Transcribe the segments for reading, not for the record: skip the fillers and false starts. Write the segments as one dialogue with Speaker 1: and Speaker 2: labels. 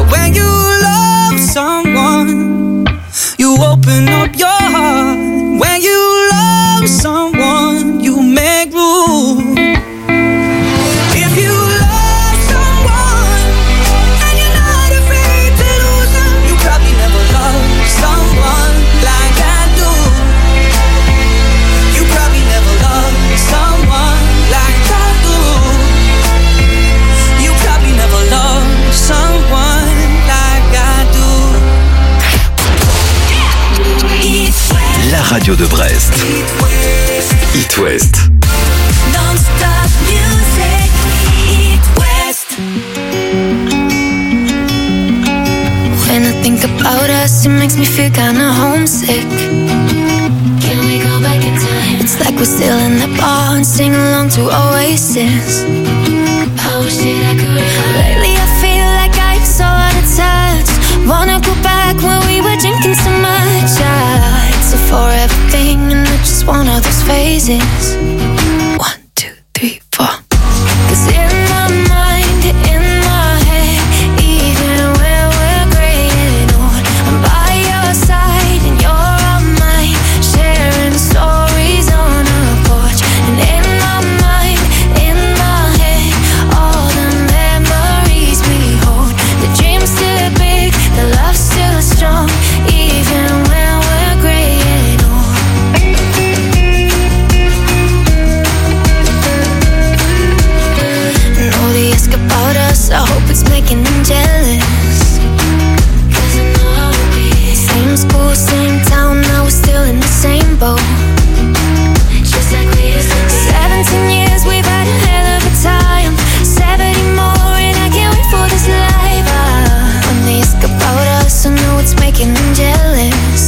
Speaker 1: But when you love someone, you open up your heart. When you love someone, you make room. If you love someone and you're not afraid to lose them, you probably never loved someone like I do. You probably never loved someone like I do. You probably never loved someone like I do.
Speaker 2: La radio de Brest. It West.
Speaker 3: Non-stop music. It West. When I think about us, it makes me feel kinda homesick. Can we go back in time? It's like we're still in the bar and sing along to Oasis. Oh shit, I could remember. Lately I feel like I'm so out of touch. Wanna go back when we were drinking so much. It's a forever thing and it's just one of those phases. 1, 2, 3, 4. 'Cause in my mind, in my head, even when we're graying old, I'm by your side and you're on mine, sharing stories on a porch. And in my mind, in my head, all the memories we hold. The dream's still big, the love's still strong, even when we're graying old. And all they ask about us, I hope it's making them jealous. 'Cause I know how it be. Same school, same town, now we're still in the same boat. Just like we used to be. 17 years, we've had a hell of a time. 70 more, and I can't wait for this life. When they ask about us, I know it's making them jealous.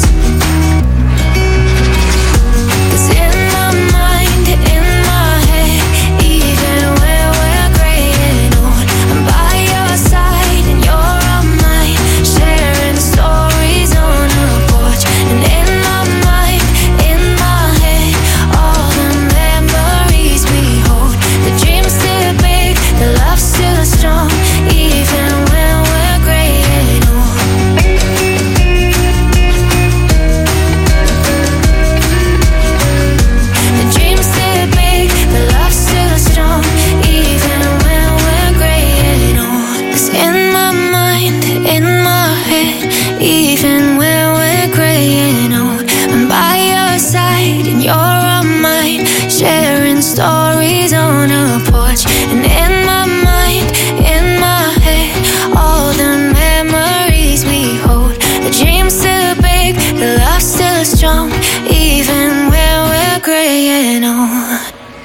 Speaker 3: 'Cause in my mind, in my head, even when we're graying old, I'm by your side and you're on mine, sharing stories on a porch. And in my mind, in my head, all the memories we hold. The dream's still big, the love's still strong, even when we're graying old. The dream's still big, the love's still strong, even when we're graying old. 'Cause in my mind, in my head, even when we're graying old, I'm by your side and you're on mine, sharing stories on a porch. And in my mind, in my head, all the memories we hold. The dream's still big, the love's still strong, even when we're graying old.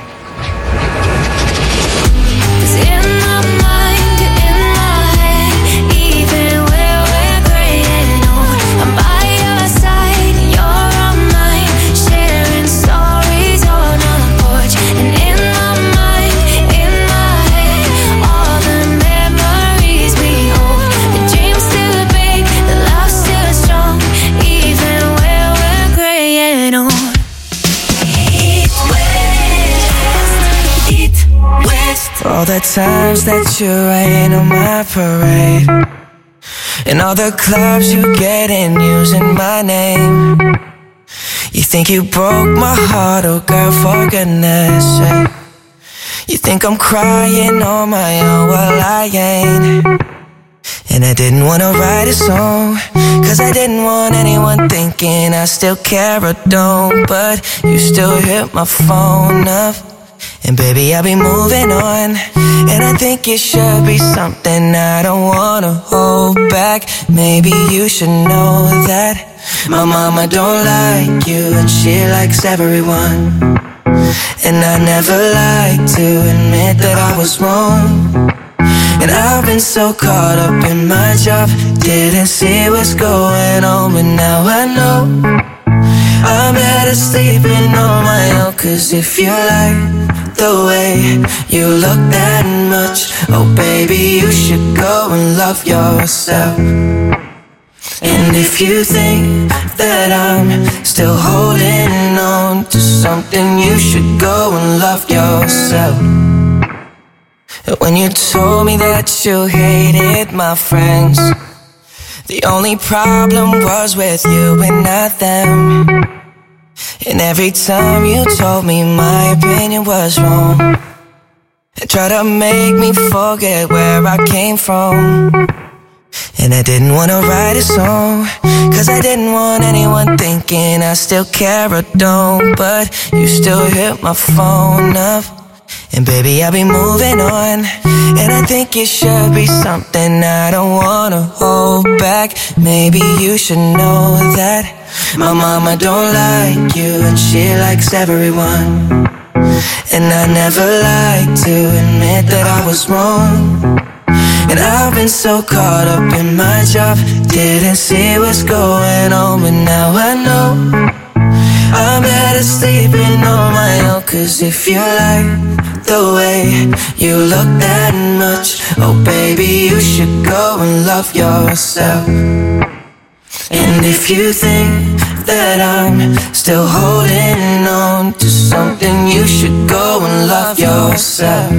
Speaker 3: 'Cause in my mind, in my head, even when we're graying old, I'm by your side and you're on mine, sharing stories on a porch. And in my mind, in my head, all the memories we hold. The dream's still big, the love's still strong, even when we're graying old. It West, It West.
Speaker 1: All the times that you rain on my parade, and all the clubs you get in using my name. You think you broke my heart, oh girl, for goodness sake. You think I'm crying on my own, well I ain't. And I didn't wanna write a song, 'cause I didn't want anyone thinking I still care or don't. But you still hit my phone up, and baby I'll be moving on. And I think it should be something I don't wanna hold back. Maybe you should know that my mama don't like you, and she likes everyone. And I never like to admit that I was wrong. And I've been so caught up in my job, didn't see what's going on. But now I know I'm better sleeping on my own. 'Cause if you like the way you look that much, oh baby, you should go and love yourself. And if you think that I'm still holding on to something, you should go and love yourself. When you told me that you hated my friends, the only problem was with you and not them. And every time you told me my opinion was wrong, and tried to make me forget where I came from. And I didn't wanna write a song, cause I didn't want anyone thinking I still care or don't. But you still hit my phone up, and baby I'll be moving on. And I think it should be something I don't wanna hold back. Maybe you should know that my mama don't like you, and she likes everyone. And I never like to admit that I was wrong. And I've been so caught up in my job, didn't see what's going on. But now I know I'm better sleeping on my own. Cause if you like the way you look that much, oh baby, you should go and love yourself. And if you think that I'm still holding on to something, you should go and love yourself.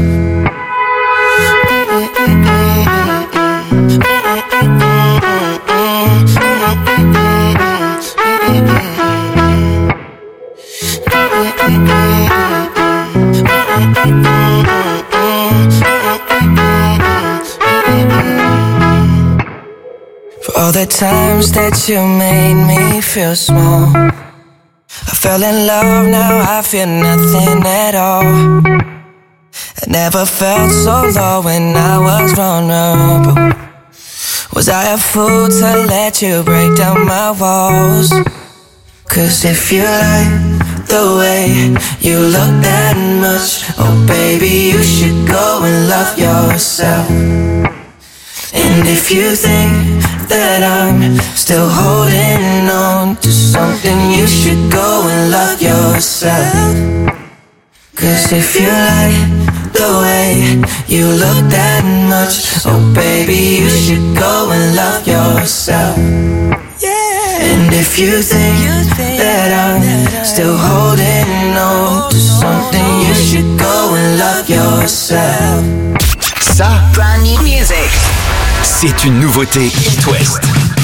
Speaker 1: For all the times that you made me feel small, I fell in love, now I feel nothing at all. I never felt so low when I was vulnerable. Was I a fool to let you break down my walls? Cause if you like the way you look that much, oh baby, you should go and love yourself. And if you think that I'm still holding on to something, you should go and love yourself. Cause if you like the way you look that much, oh baby, you should go and love yourself. And if you think that I'm still holding on to something, you should go and love yourself.
Speaker 2: Ça,
Speaker 4: brand new music.
Speaker 2: C'est une nouveauté It West.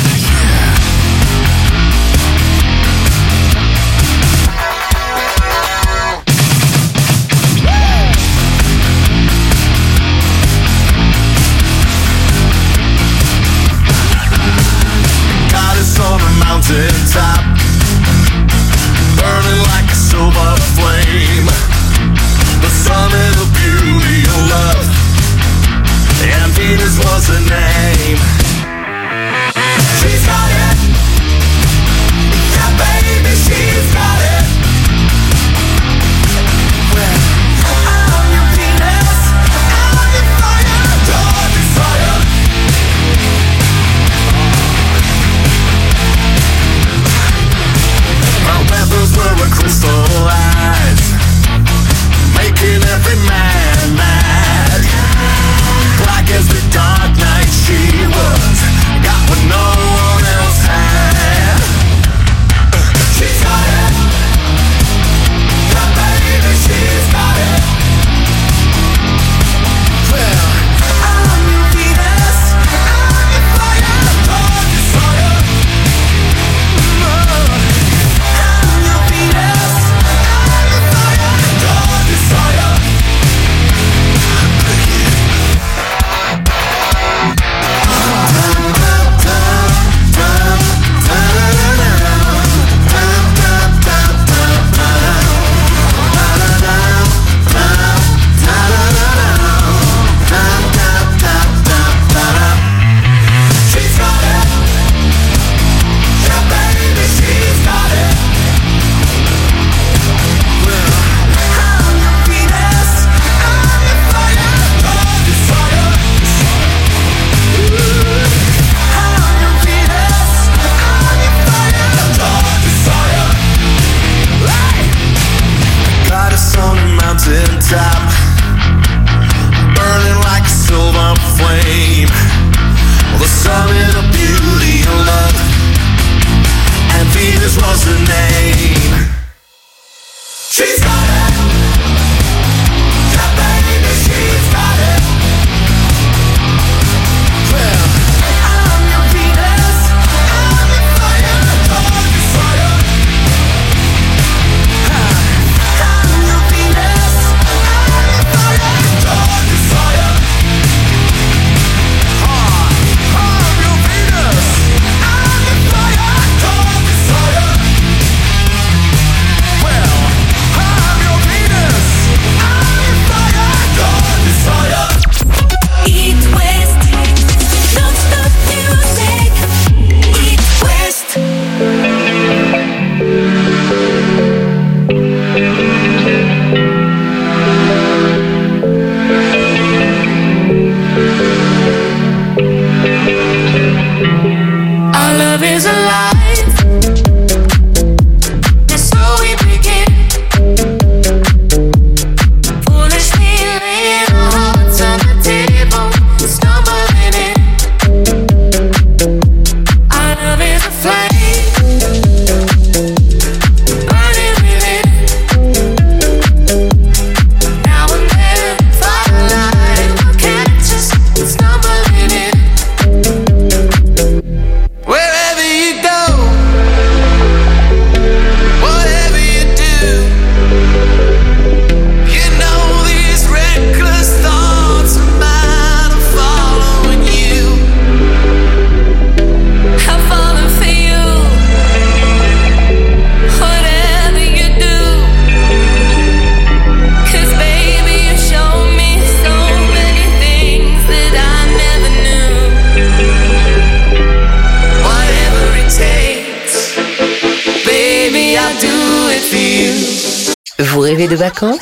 Speaker 5: Top, burning like a silver flame, the summit of beauty and love, and Venus was her name.
Speaker 4: Vous rêvez de vacances ?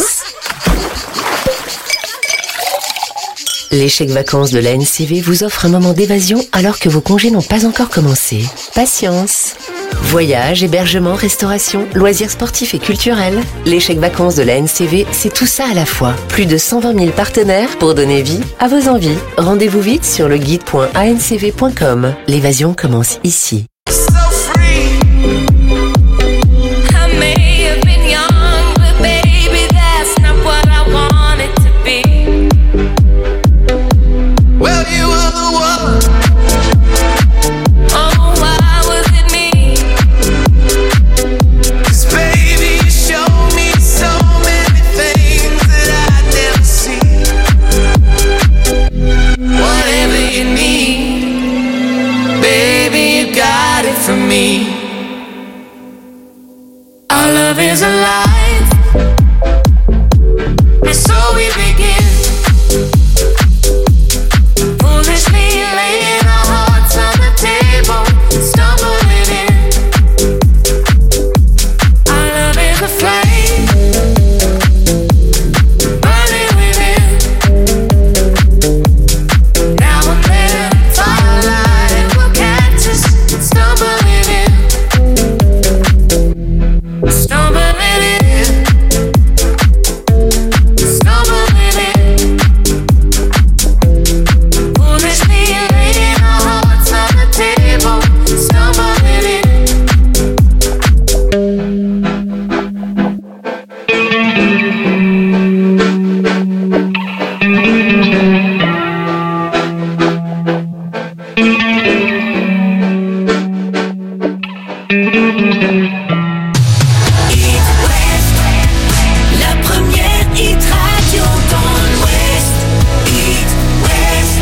Speaker 4: Les chèques vacances de la NCV vous offrent un moment d'évasion alors que vos congés n'ont pas encore commencé. Patience. Voyages, hébergement, restauration, loisirs sportifs et culturels. Les chèques vacances de la NCV, c'est tout ça à la fois. Plus de 120 000 partenaires pour donner vie à vos envies. Rendez-vous vite sur le guide.ancv.com. L'évasion commence ici.
Speaker 6: Our love is alive, and so we begin. Foolishly laying our hearts on the table, stumbling in. Our love is a flame, burning within. Now and then, firelight will catch us, stumbling in. Stumbling in, stumbling in. Foolishly laying our hearts on the table, stumbling in.
Speaker 7: La première hit radio dans l'Ouest. Hit West.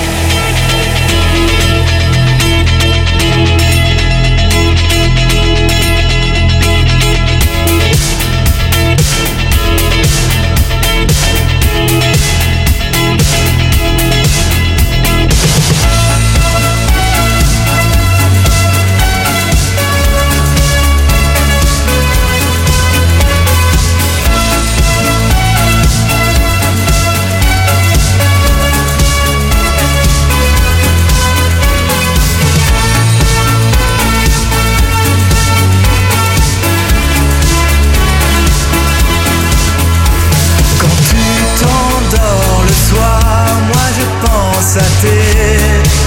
Speaker 1: Quand tu t'endors le soir, moi je pense à tes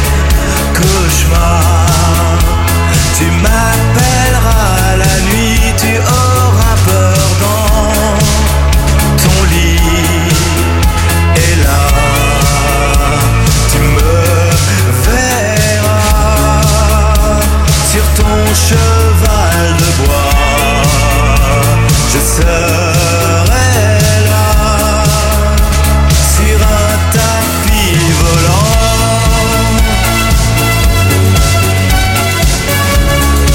Speaker 1: cauchemars. Tu m'appelleras la nuit, tu auras peur dans ton lit. Et là, tu me verras sur ton cheval de bois. Je serai là sur un tapis volant.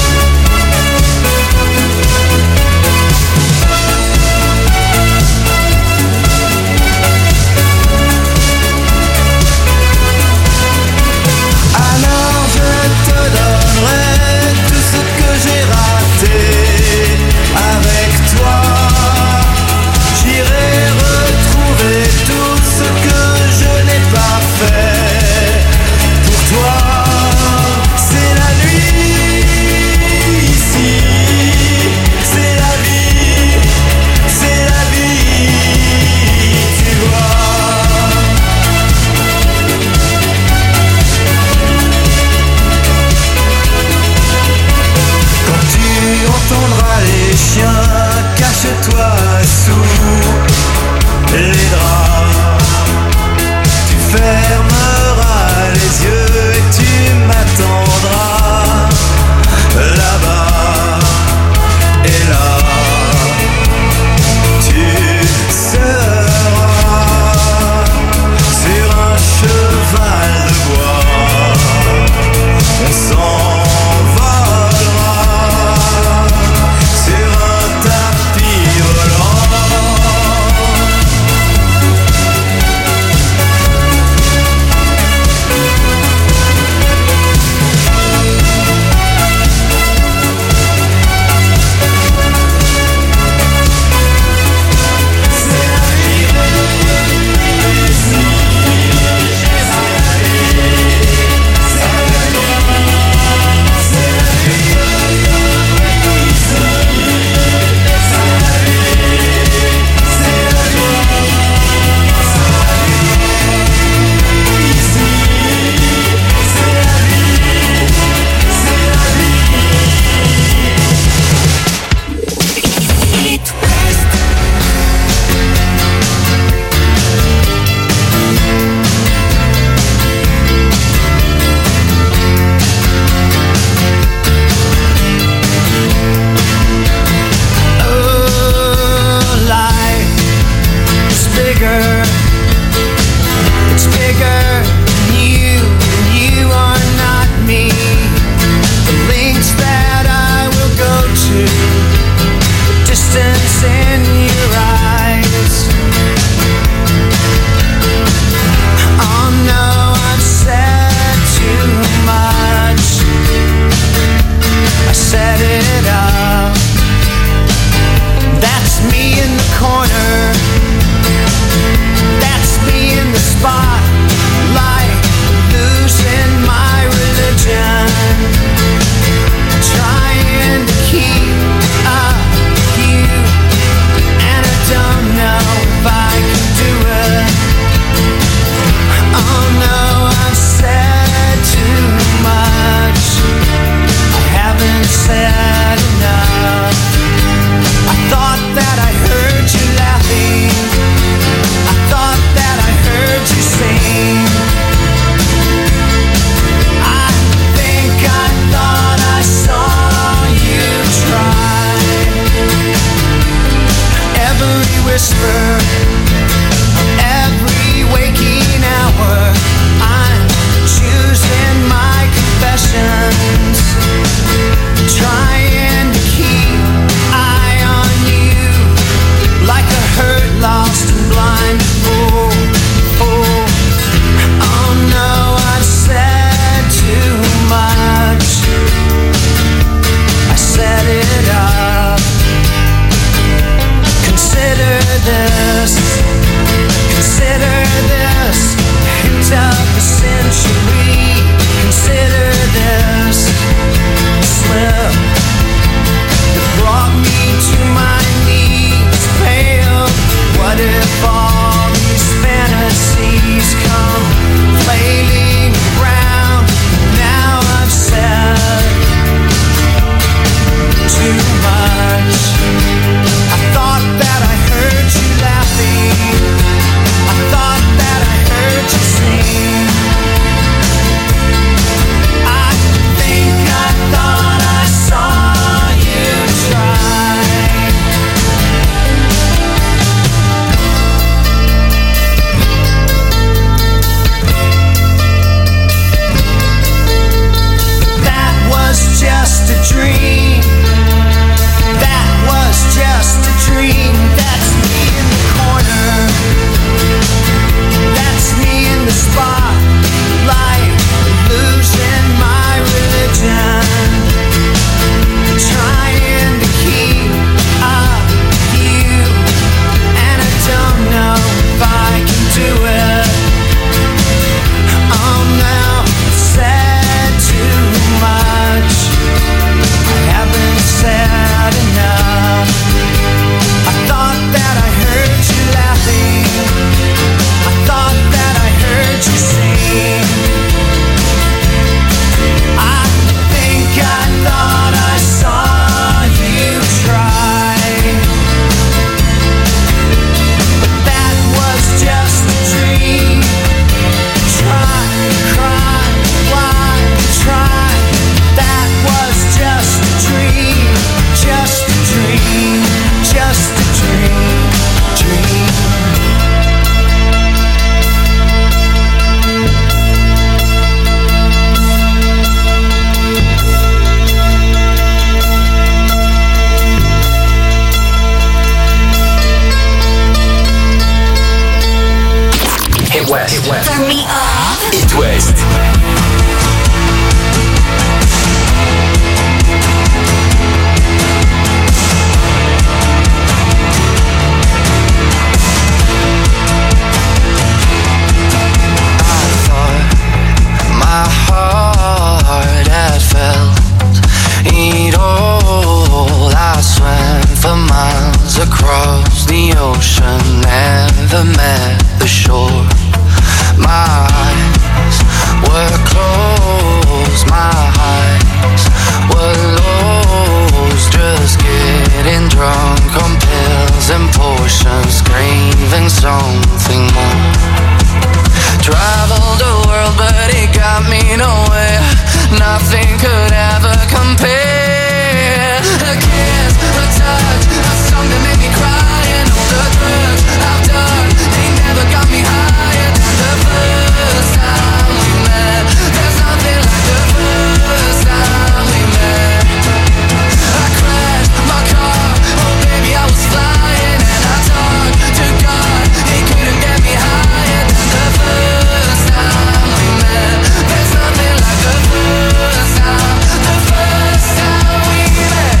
Speaker 1: my heart had felt it all. I swam for miles across the ocean, never met the shore. My eyes were closed, my eyes were lost, just getting drunk on pills and potions, craving something more. Traveled the world but it got me nowhere, nothing could ever compare. A kiss, a touch, a song that made me cry, and all the drugs I've done, they never got me higher than the first time we met. There's nothing like the first time we met. I crashed my car, oh baby I was flying, and I talked to God, he couldn't get me higher than the first time we met. There's nothing like the first time we met.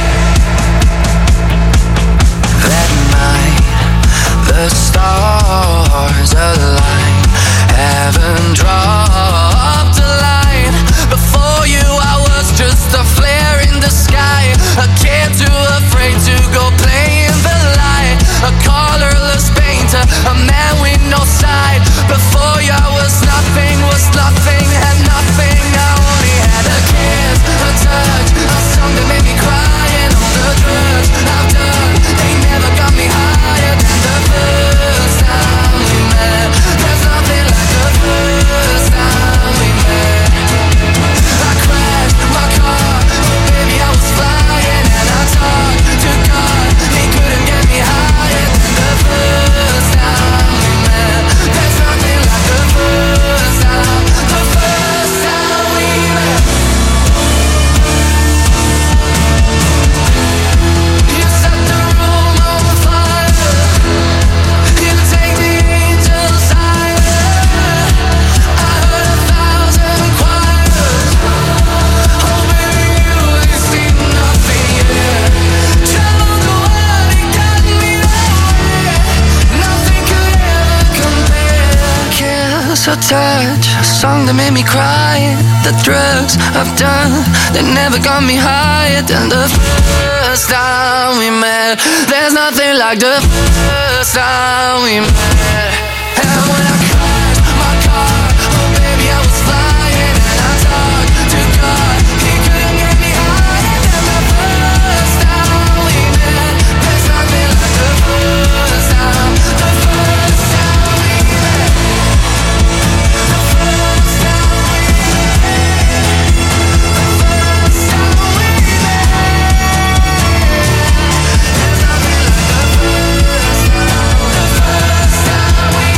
Speaker 1: That night, the stars aligned, heaven dropped a line. Before you I was just a flare in the sky, a kid too afraid to go play in the light, a colorless painter, a man with no side. Before you I was nothing, had nothing. I only had a kiss, a touch, a song that made me cry, and all the drugs I've done, they never got me higher than the first time we met. There's nothing like the first time we met. I crashed my car, oh baby I was flying, and I talked to God, he couldn't get me higher than the first time we met. There's nothing like the first time we met. You set the room on fire, you take the angels higher. I heard 1,000 choirs, oh baby you ain't seen nothing yet. Traveled the world, it got me nowhere, nothing could ever compare. Kiss or touch, a song that made me cry, the drugs I've done, they never got me higher than the first time we met. There's nothing like the first time we met. And when I crashed my car, oh baby I was flying, and I talked to God, he couldn't get me higher than the first time we met. There's nothing like the first time we met. The first time we met. The first time we met. There's nothing like the first time we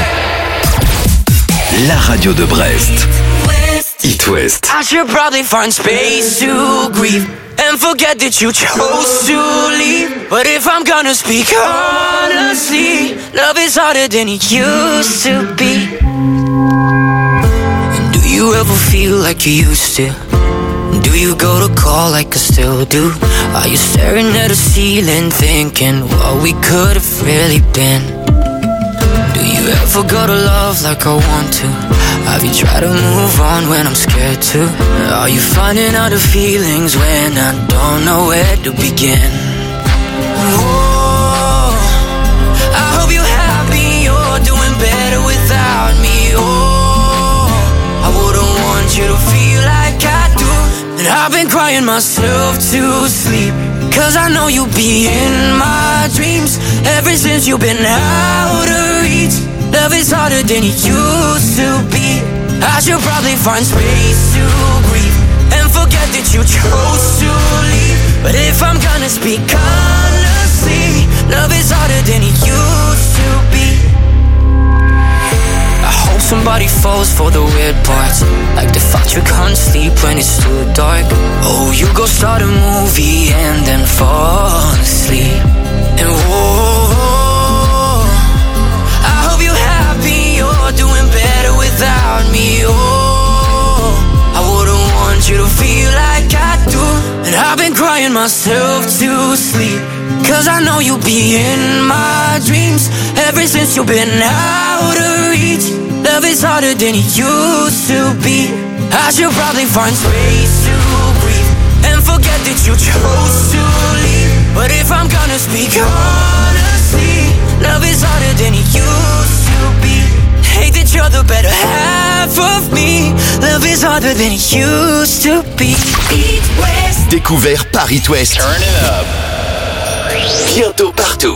Speaker 1: met.
Speaker 2: La radio de Brest. It West.
Speaker 1: I should probably find space to grieve and forget that you chose to leave. But if I'm gonna speak honestly, love is harder than it used to be. And do you ever feel like you used to? Do you go to call like I still do? Are you staring at the ceiling thinking what we could have really been? Do you ever go to love like I want to? Have you tried to move on when I'm scared to? Are you finding out the feelings when I don't know where to begin? Oh, I hope you're happy, you're doing better without me. Oh, I wouldn't want you to feel like I do. And I've been crying myself to sleep, 'cause I know you'll be in my dreams. Ever since you've been out of reach, love is harder than it used to be. I should probably find space to grieve and forget that you chose to leave. But if I'm gonna speak honestly, love is harder than it used to be. I hope somebody falls for the weird parts, like the fact you can't sleep when it's too dark. Oh, you go start a movie and then fall asleep. And whoa, I hope you're happy, you're doing better without me. Oh, I wouldn't want you to feel like I do. And I've been crying myself to sleep, 'cause I know you'll be in my dreams. Ever since you've been out of reach, love Love is harder than it used to be. I should probably find space to breathe and forget that you chose to leave. But if I'm gonna speak honestly, love is harder than it used to be. Hate that you're the better half of me. Love is harder than it used to be. It West.
Speaker 2: Découvert par It West. Turn it up. Bientôt partout.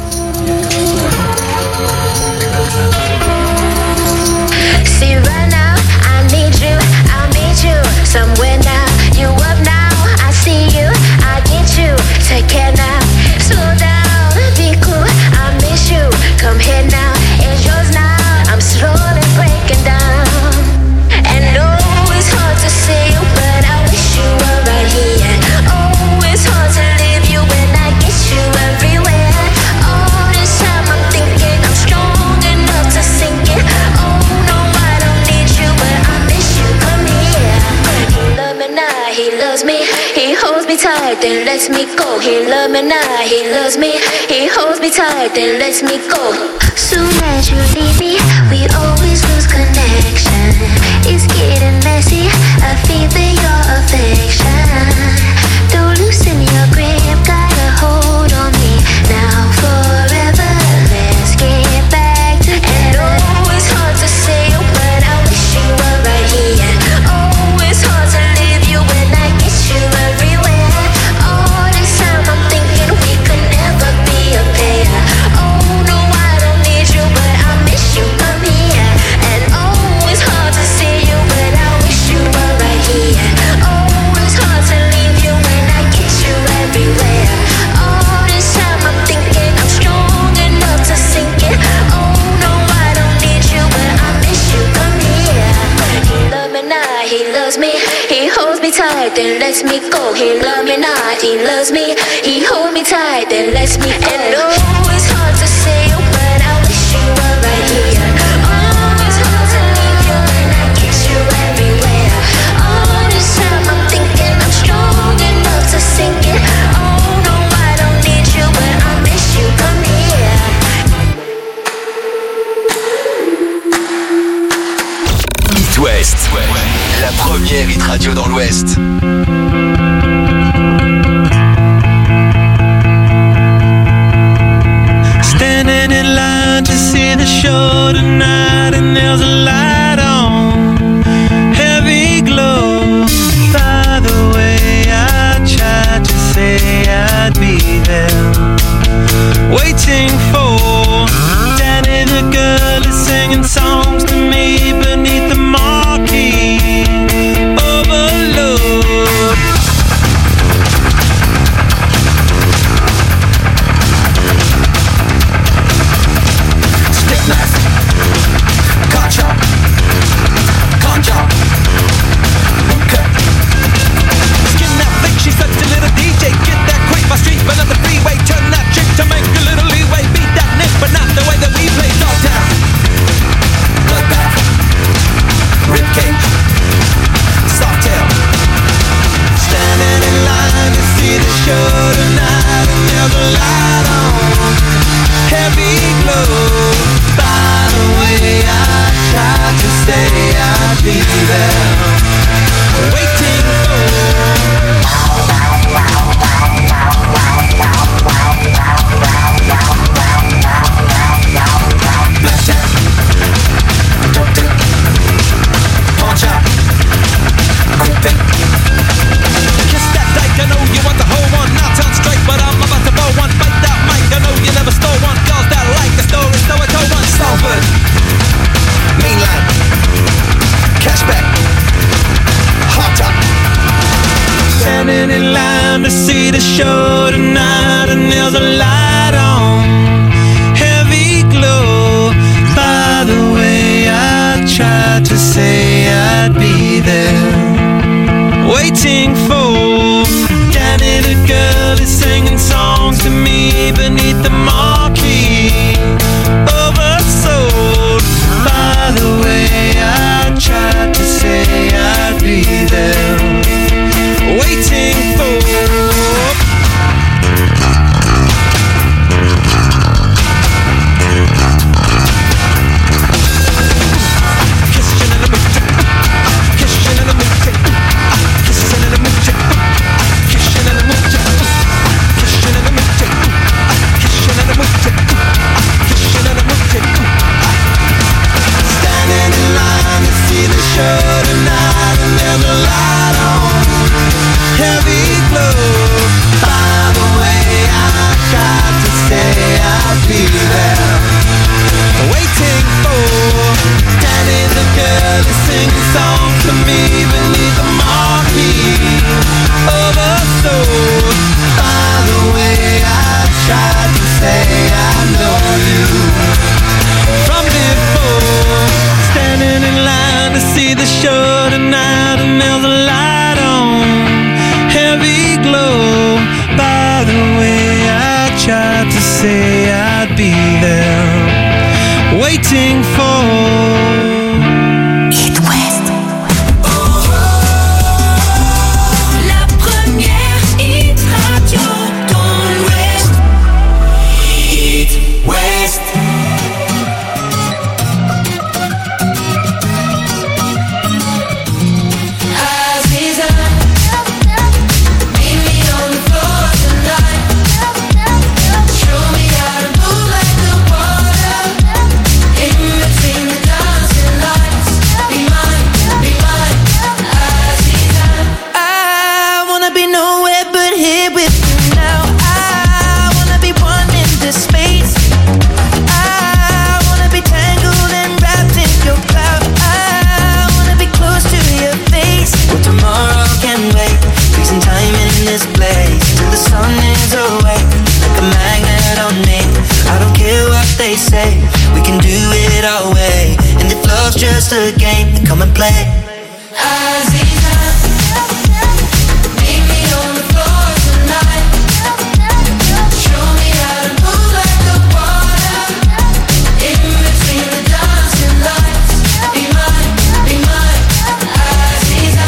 Speaker 3: See right now, I need you, I'll meet you somewhere now. You up now, I see you, I get you. Take care now, slow down, be cool, I miss you. Come here now, it's yours now. I'm slowly breaking down. And oh, it's hard to see you, but I wish you were right here. Oh, it's hard to leave you when I get you everywhere. All this time I'm thinking I'm strong enough to sink it. Oh no, I don't need you, but I miss you. Come here. He loves me now, he loves me. He holds me tight, then lets me go. He loves me now, he loves me. He holds me tight, then lets me go. Soon as you leave me, we always lose connection. It's getting messy, I feel your affection. Don't loosen your grip, got a hold on me. Now forever, let's get back together. And oh, it's hard to say you, but I wish you were right here. Oh, it's hard to leave you when I get you everywhere. All this time I'm thinking we could never be a pair. Oh no, I don't need you, but I miss you. Come here. And oh, it's hard to see you, but I wish you were right here. Oh, it's hard to leave you when I get you everywhere. All this time I'm thinking I'm strong enough to sink it. Oh no, I don't need you, but I miss you. Come here. He loves me now, he loves me. He holds me tight, then lets me go. He loves me now, he loves me. He holds me tight, then lets me go. And oh, it's hard to say you, but I wish you were right here. Oh, it's hard to leave you when I get you everywhere. All this time I'm thinking I'm strong enough to sink it. Oh no, I don't need you, but I miss you. Come here.
Speaker 2: It West. La première hit radio dans l'Ouest.
Speaker 8: Standing in line to see the show tonight, and there's a light on, heavy glow. By the way, I tried to say I'd be there, waiting for Danny the girl is singing songs to me beneath the marquee. Overload.
Speaker 5: Stick knife, car chop, con job. Okay.
Speaker 8: Skin that flick, she's such a little DJ. Get that quick, my street, but on the freeway. Turn that trick to make a little leeway. Beat that nick, but not the way that we play. Dogtown.
Speaker 5: Bloodbath, ribcage, softail.
Speaker 8: Standing in line to see the show tonight, and there's a light on, heavy glow. By the way, I tried to say I'd be there, waiting
Speaker 5: Blackjack, dope dick, pawn shop, quick pick.
Speaker 8: kiss that dyke. I know you want the whole one, not turn straight, but I'm about to blow one. Bite that mic, I know you never stole one. Girls that like the story, so I told one.
Speaker 5: Salford, mainline, cashback, hot top.
Speaker 8: Standing in line to see the show tonight, and there's a light on, heavy glow. By the way, I tried to say I'd be there, waiting for Danny the girl is singing songs to me beneath the marquee. Oversold. By the way, I tried to say I'd be there, waiting for. tonight and there's a light on, heavy glow. By the way, I tried to say I'd be there, waiting for
Speaker 7: It West. La première hit radio dans l'Ouest. It West.
Speaker 1: Say we can do it our way, and if love's just a game, then come and play. Aziza, meet me on the floor tonight. Show me how to move like the water, in between the dancing lights. Be mine, Aziza.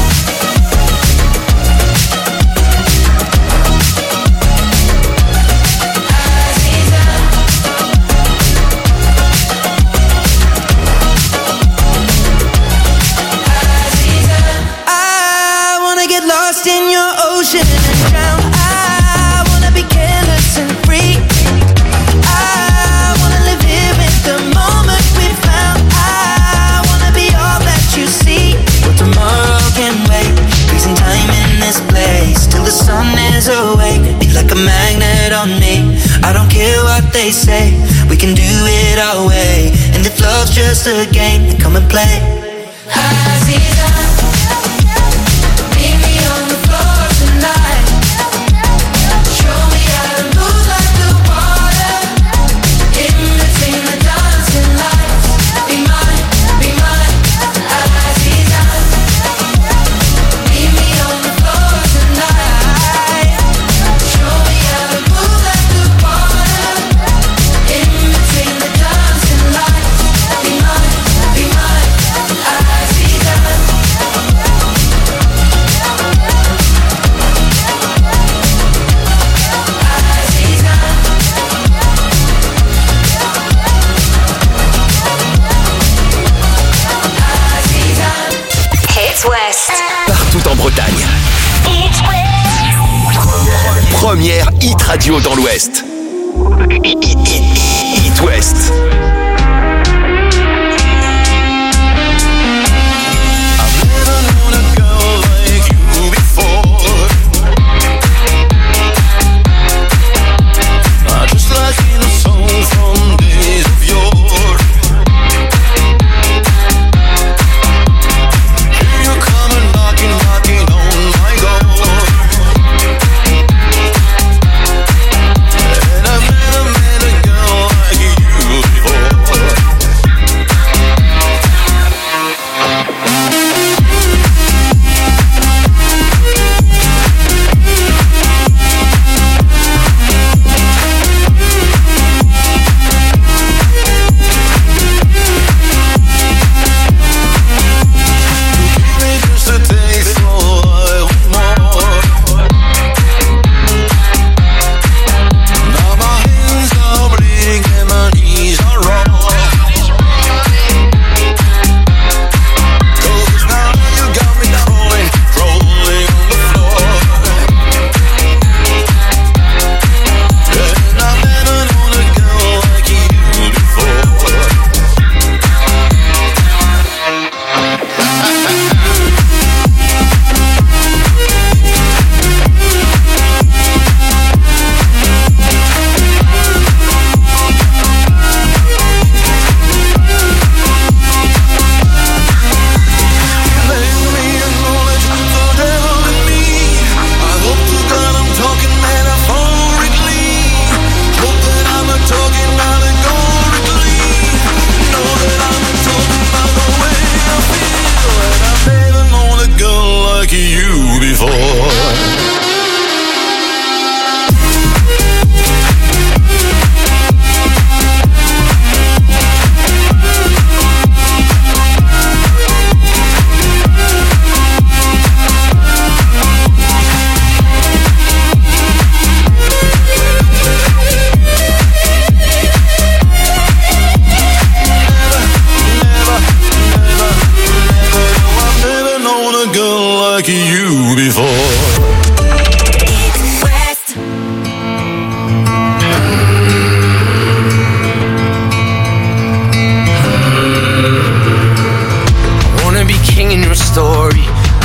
Speaker 1: In your ocean and drown. I wanna be careless and free. I wanna live here in the moment we found. I wanna be all that you see. But tomorrow can wait. Freezing time in this place till the sun is awake. Be like a magnet on me. I don't care what they say. We can do it our way. And if love's just a game, then come and play. Aziza, meet me on the floor tonight. Show me how to move like the water, in between the dancing lights. Be mine, Aziza. Meet me on the floor tonight. Show me how to move like the water, in between the dancing lights. Be mine, Aziza.
Speaker 4: Hit West.
Speaker 2: Partout en Bretagne. Première hit radio dans l'Ouest. Hit West.
Speaker 5: And I've never met a girl like you before.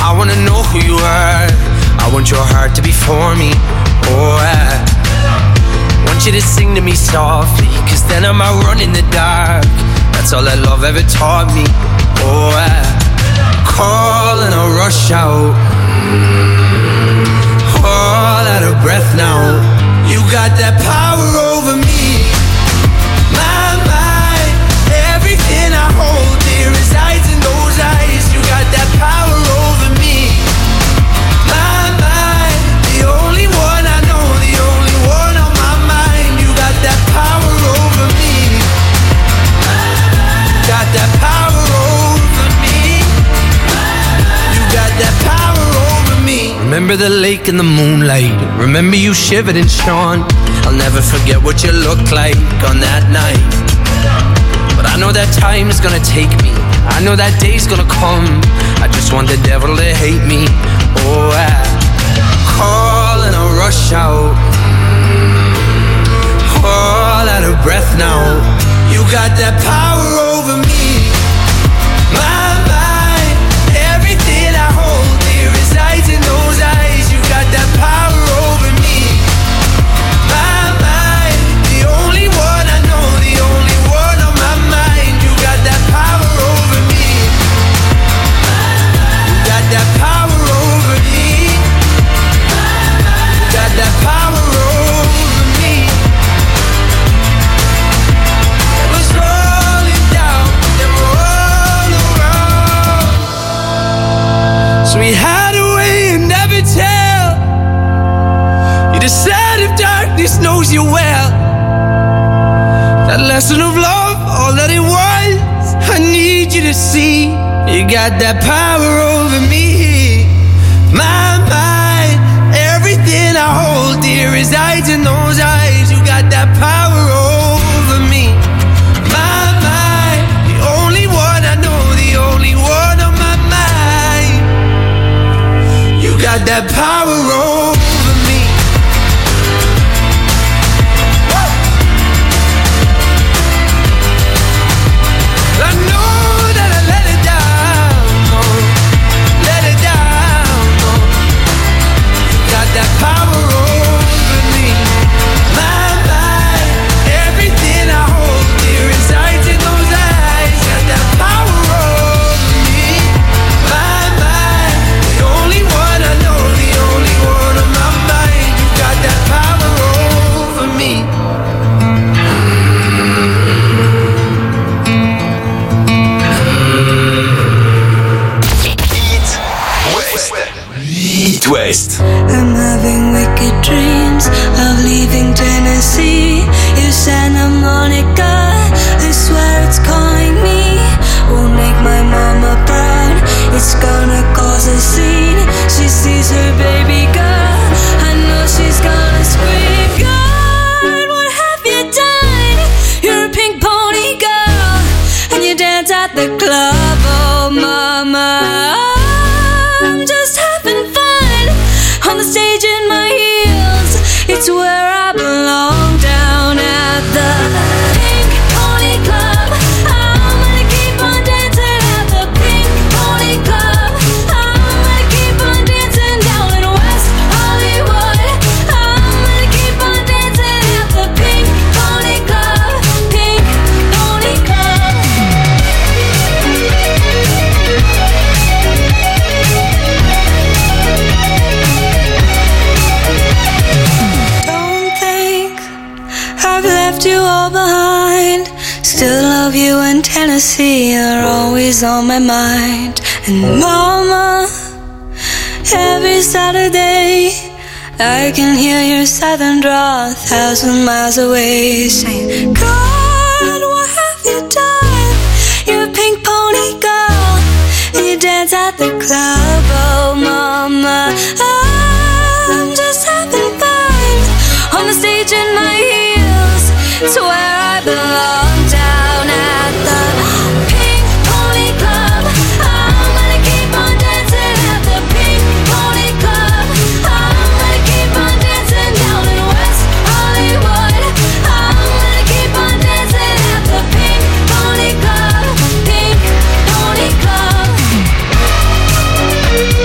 Speaker 1: I wanna know who you are. I want your heart to be for me. Oh, I want you to sing to me softly, 'cause then I might run in the dark. That's all that love ever taught me. Oh, I call and I rush out, all out of breath now. You got that power over me. My mind, everything I hold dear resides in those eyes. You got that power over me. My mind, the only one I know, the only one on my mind. You got that power over me. Got that power over me. You got that power over me. Remember the lake in the moonlight. Remember you shivered and shone. I'll never forget what you looked like on that night. But I know that time's gonna take me. I know that day's gonna come. I just want the devil to hate me. Oh, I call and I rush out, all out of breath now. You got that power over me. My mind, everything I hold dear resides in those eyes. You got that power over me. My mind, the only one I know, the only one on my mind. You got that power over me. You got that power over me. You got that power over me. It was rolling down, then roll around. So we hide away and never tell. You decide if darkness knows you well. That lesson of love, all that it was, I need you to see. You got that power over me. My mind, everything I hold dear resides in those eyes. You got that power over me. My mind, the only one I know, the only one on my mind. You got that power over me. I know that I let it down, no, let it down, no. You got that power over me. My mind, everything I hold dear resides in those eyes. Got that power over me. My mind, the only one I know, the only one on my mind. You got that power over me.
Speaker 2: It West.
Speaker 3: I'm having wicked dreams of leaving Tennessee. You Santa Monica, I swear it's calling me. Won't make my mama proud, it's gonna cause a scene. She sees her baby girl, I know she's gonna scream. God, what have you done? You're a pink pony girl, and you dance at the club, oh mama. I'm just having fun on the stage in my heels. It's where I belong, down at the Pink Pony Club. I'm gonna keep on dancing at the Pink Pony Club. I'm gonna keep on dancing down in West Hollywood. I'm gonna keep on dancing at the Pink Pony Club. Pink Pony Club. Don't think I've left you all behind. Still love you in Tennessee, you're always on my mind. And mama, every Saturday I can hear your southern drawl 1,000 miles away, saying, God, what have you done? You're a pink pony girl, and you dance at the club, oh mama. I'm just having fun on the stage in my heels. It's where I belong, down at the Pink Pony Club. I'm gonna keep on dancing at the Pink Pony Club. I'm gonna keep on dancing down in West Hollywood. I'm gonna keep on dancing at the Pink Pony Club. Pink Pony Club.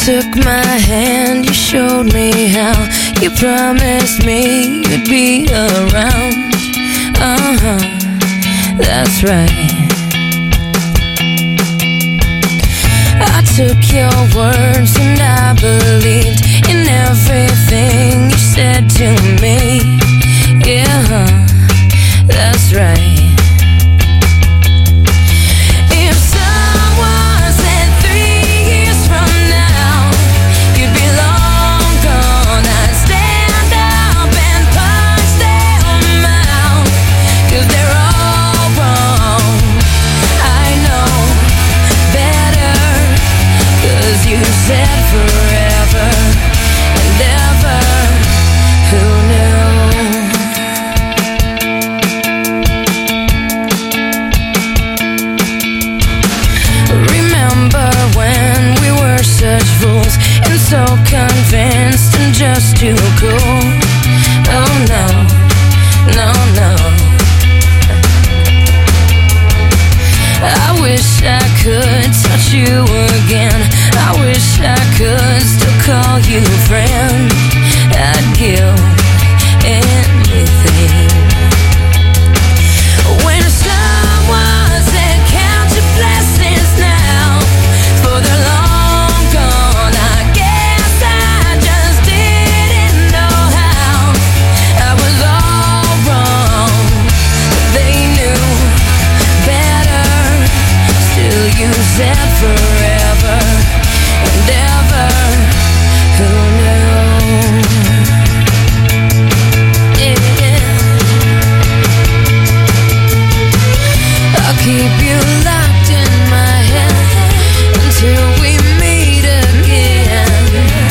Speaker 3: took my hand, you showed me how. You promised me you'd be around. That's right. I took your words and I believed in everything you said to me. Yeah, that's right. If someone said 3 years from now you'd be long gone, I'd stand up and punch them out, 'cause they're all wrong. I know better, 'cause you said forever and ever. Who knew? Remember when we were such fools and so convinced and just too cool? Oh no, no, no. I wish I could touch you again. I wish I could still call you friend. I'd give anything. When someone said count your blessings now, for they're long gone, I guess I just didn't know how. I was all wrong, but they knew better. Still you said forever and ever. Who knew? Yeah. I'll keep you locked in my head until we meet again.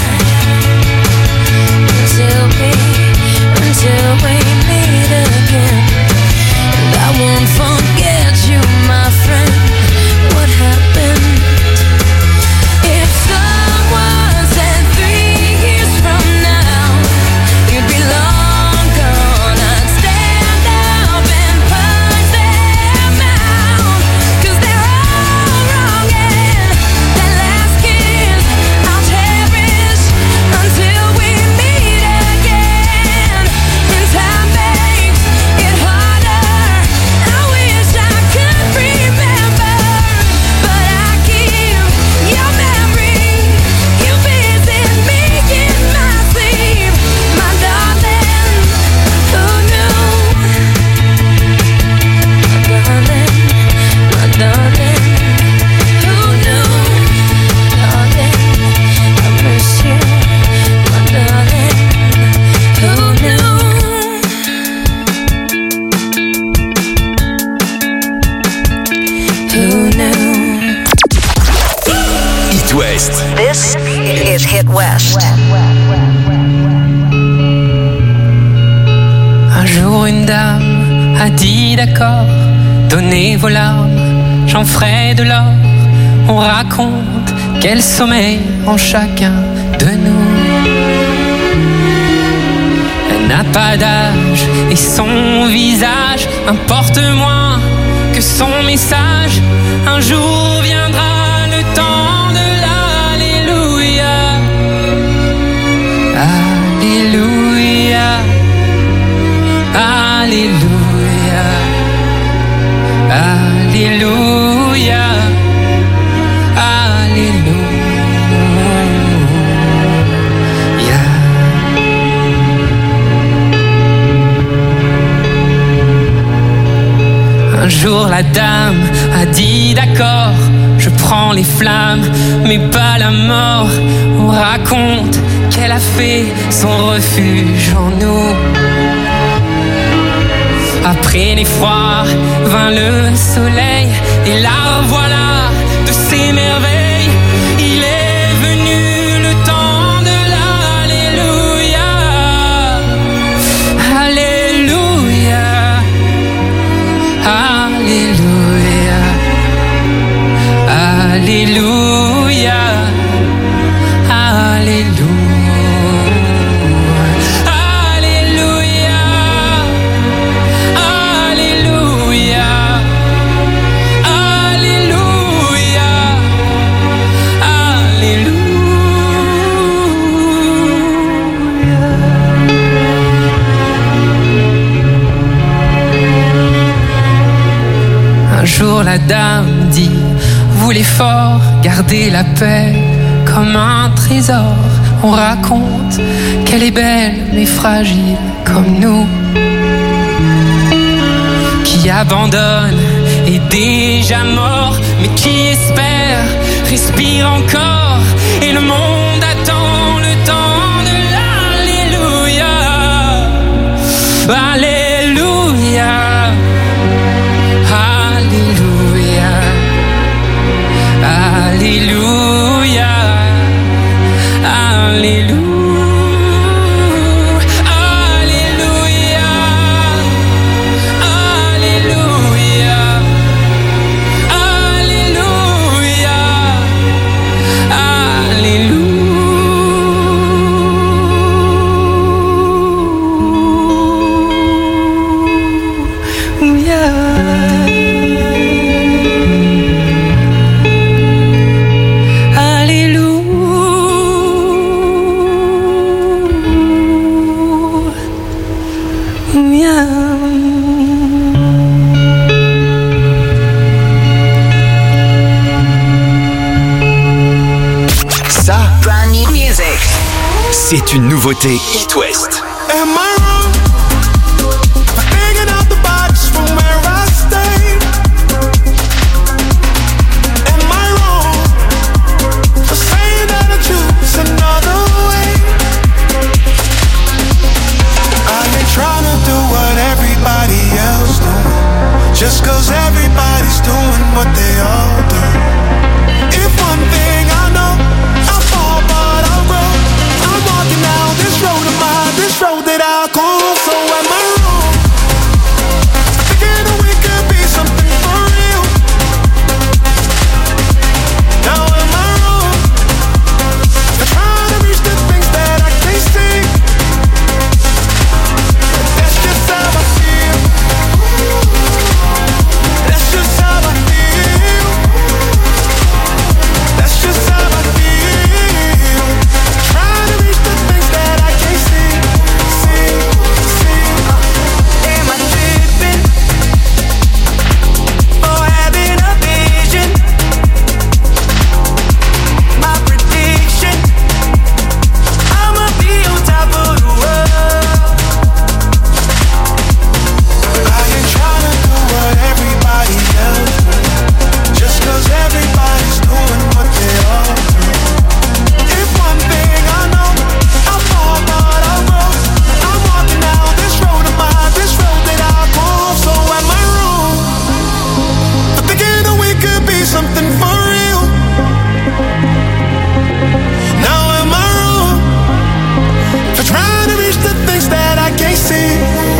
Speaker 3: Until we meet again. And I won't forget you, my friend. What happened? If someone said 3 years from now you'd be long gone, I'd stand up and punch them out, 'cause they're all wrong. And that last kiss I'll cherish until we meet again. And time makes it harder. I wish I could remember, but I keep your memory. You visit me in my sleep, my darling. Who knew? My darling, who knew? Darling, I miss you, my darling. Who knew? Who knew?
Speaker 2: It West.
Speaker 9: This is Hit West.
Speaker 10: Un jour une dame a dit d'accord, donnez vos larmes, j'en ferai de l'or. On raconte quel sommeil en chacun de nous. Elle n'a pas d'âge et son visage importe moins que son message. Un jour viendra le temps de l'Alléluia. Alléluia. Alléluia. Alléluia. Alléluia. Un jour la dame a dit d'accord, je prends les flammes mais pas la mort. On raconte qu'elle a fait son refuge en nous. Après l'effroi vint le soleil, et la voilà de ses merveilles. Il est venu le temps de l'Alléluia. Alléluia. Alléluia. Alléluia. Alléluia. Alléluia. la dame dit, voulez fort garder la paix comme un trésor. On raconte qu'elle est belle mais fragile comme nous, qui abandonne est déjà mort, mais qui espère respire encore, et le monde attend le temps de l'Alléluia. Alléluia, Alléluia, Alléluia, Alléluia.
Speaker 2: C'est une nouveauté Hit West.
Speaker 5: Am I wrong for thinking out the box from where I stay? Am I wrong for saying that I choose another way? I ain't trying to do what everybody else do, just cause everybody's doing what they all do. If one thing I know, I fall but I'll grow. I'm walking down this road of mine, this road that I call. So am I wrong? Thinking that we could be something for real. Now am I wrong? I'm trying to reach the things that I can't see. That's just how I feel. That's just how I feel. That's just how I feel. Trying to reach the things that I can't see. Am I tripping or having a vision? My prediction, I'ma be on top of the world. I ain't trying to do what everybody else do, just cause everybody's doing what they all do. If one thing I know, I fall but I grow. I'm walking down this road of mine, this road that I call. So am I wrong for thinking that we could be something for real? Now am I wrong for trying to reach the things that I can't see?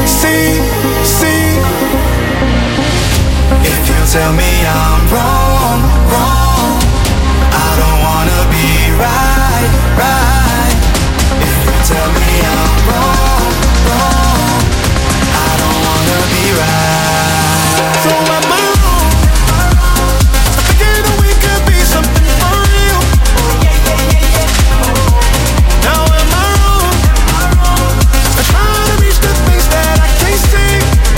Speaker 5: If you tell me I'm wrong, I don't wanna be right. If you tell me I'm wrong, I don't wanna be right. So am I wrong for thinking that we could be something for real? Now am I wrong for trying to reach the things that I can't see?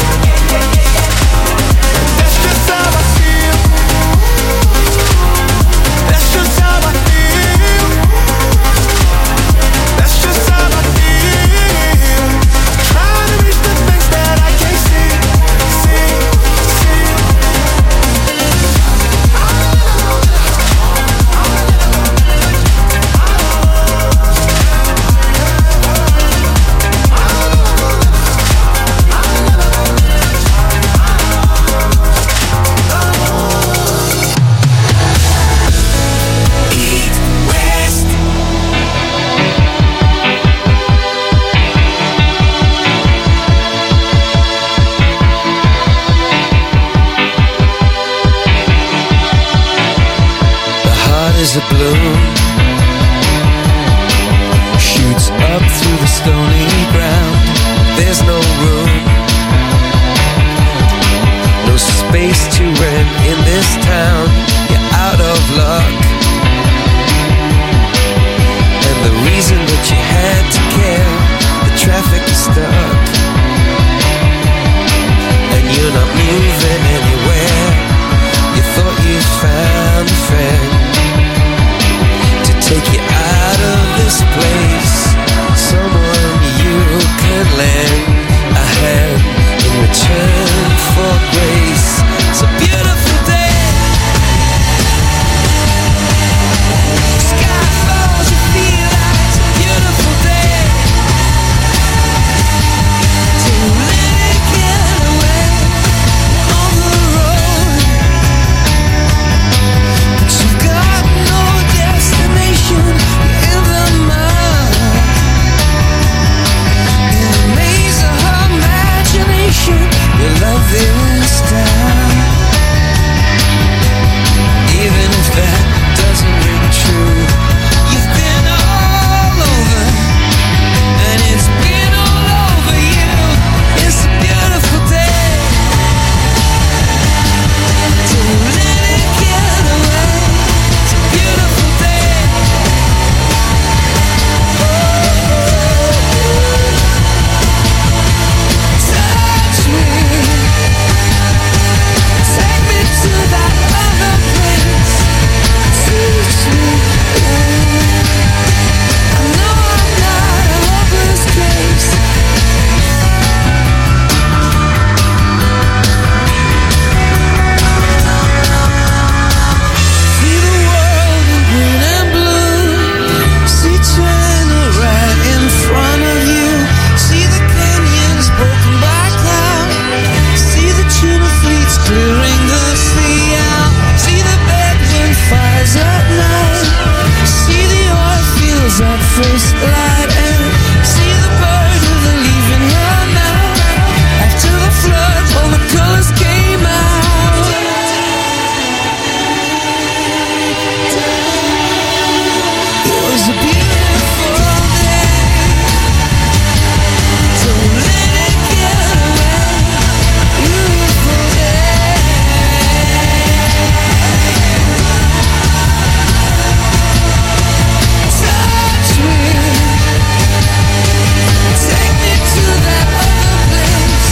Speaker 5: That's just how I feel. That's just how I feel. That's just how I feel. Trying to reach the things that I can't see. Eat West.
Speaker 1: The heart is a balloon, shoots up through the stony ground. There's no room, no space to rent in this town. You're out of luck, and the reason that you had to care, the traffic is stuck, and you're not moving anywhere. first light and see the bird with a leaf in her mouth. After the flood, all the colors came out. It was a beautiful day. Don't let it get away. Beautiful day. Touch me. Take me to that other place.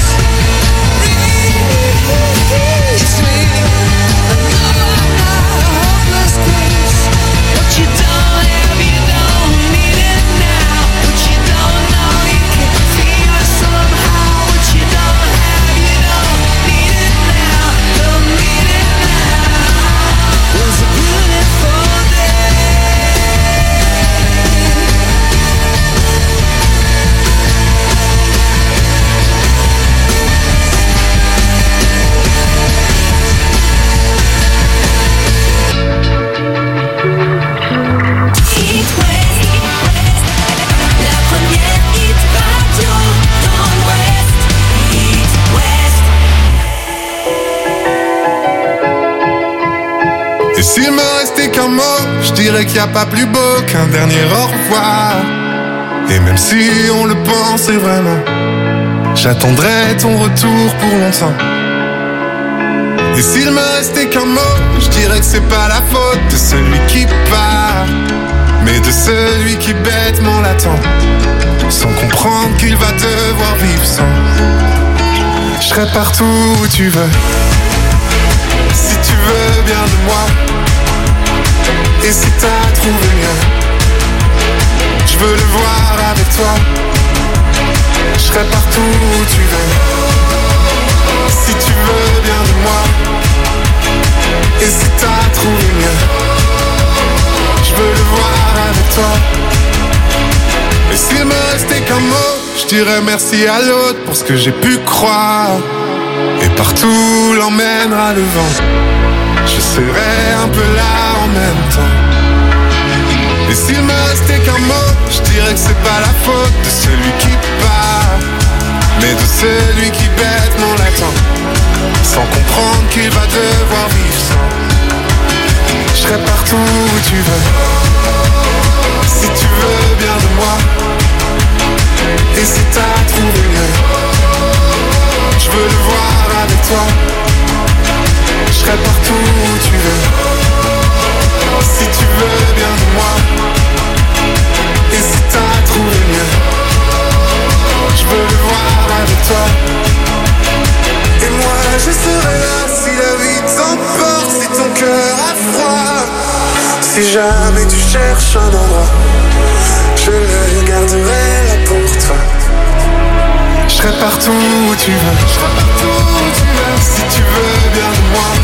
Speaker 1: Release me. I know I'm not a hopeless case. What you don't have, you don't need it now. What you don't know, you can feel it somehow. What you don't have, you don't need it now. Don't need it now. It was a beautiful day.
Speaker 7: Hit West, la première hit radio dans l'Ouest. Hit West.
Speaker 5: Et s'il me restait qu'un mot, je dirais qu'il n'y a pas plus beau qu'un dernier au revoir. Et même si on le pensait vraiment, j'attendrai ton retour pour longtemps. Et s'il me restait qu'un mot, je dirais que c'est pas la faute de celui qui part, mais de celui qui bêtement l'attend, sans comprendre qu'il va devoir vivre sans. Je serai partout où tu veux, si tu veux bien de moi. Et si t'as trouvé mieux, je veux le voir avec toi. Je serai partout où tu veux, si tu veux bien de moi. Et si t'as trouvé mieux, je veux le voir avec toi. Et s'il me restait qu'un mot, je dirais merci à l'autre pour ce que j'ai pu croire. Et partout l'emmènera le vent, je serai un peu là en même temps. Et s'il me restait qu'un mot, je dirais que c'est pas la faute de celui qui part, mais de celui qui bêtement l'attend, sans comprendre qu'il va devoir vivre sans. Je serai partout où tu veux, si tu veux bien de moi. Et si t'as trouvé mieux, je veux le voir avec toi. Je serai partout où tu veux, si tu veux bien de moi. Et si t'as trouvé mieux, je veux le voir avec toi. Et moi je serai là si la vie t'emporte, si ton cœur a froid. Si jamais tu cherches un endroit, je le garderai là pour toi. Je serai partout où tu veux, je serai partout où tu veux, si tu veux bien de moi.